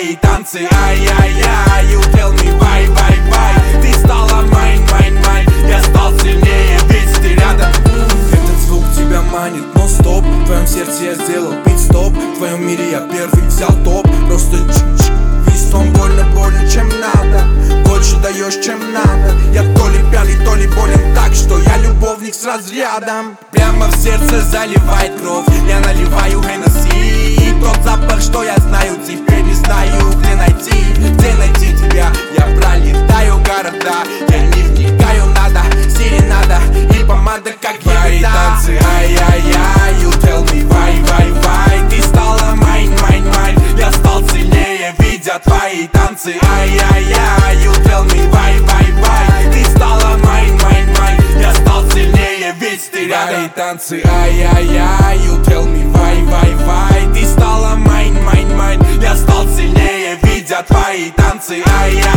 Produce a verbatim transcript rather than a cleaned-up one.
твои танцы. Ай-яй-яй, you tell me why, why, why. Ты стала майн, майн, майн. Я стал сильнее, ведь ты рядом. Этот звук тебя манит, но стоп. В твоем сердце я сделал пит-стоп. В твоем мире я первый взял топ. Просто чик-чик, весом больно, больно, чем надо. Больше даешь, чем надо. Я то ли пьяный, то ли болен так, что я любовник с разрядом. Прямо в сердце заливает кровь. Я наливаю Хеннесси. Тот запах, что я знаю, теперь не знаю, где найти. Где найти тебя? Я пролетаю города. Я не вникаю, надо серенада и помада, как твои танцы. Ай-яй-яй, you tell me why, why, why. Ты стала майн, майн, майн. Я стал сильнее, видя твои танцы. Ай-яй-яй, you tell me why, why, why. Ты стала майн, майн, майн. Я стал сильнее, ведь ты рядом. Твои танцы, ай-яй-яй, you tell me why, why, why. Ты стала майн, майн, майн. Я стал сильнее, видя твои танцы. Ай-яй.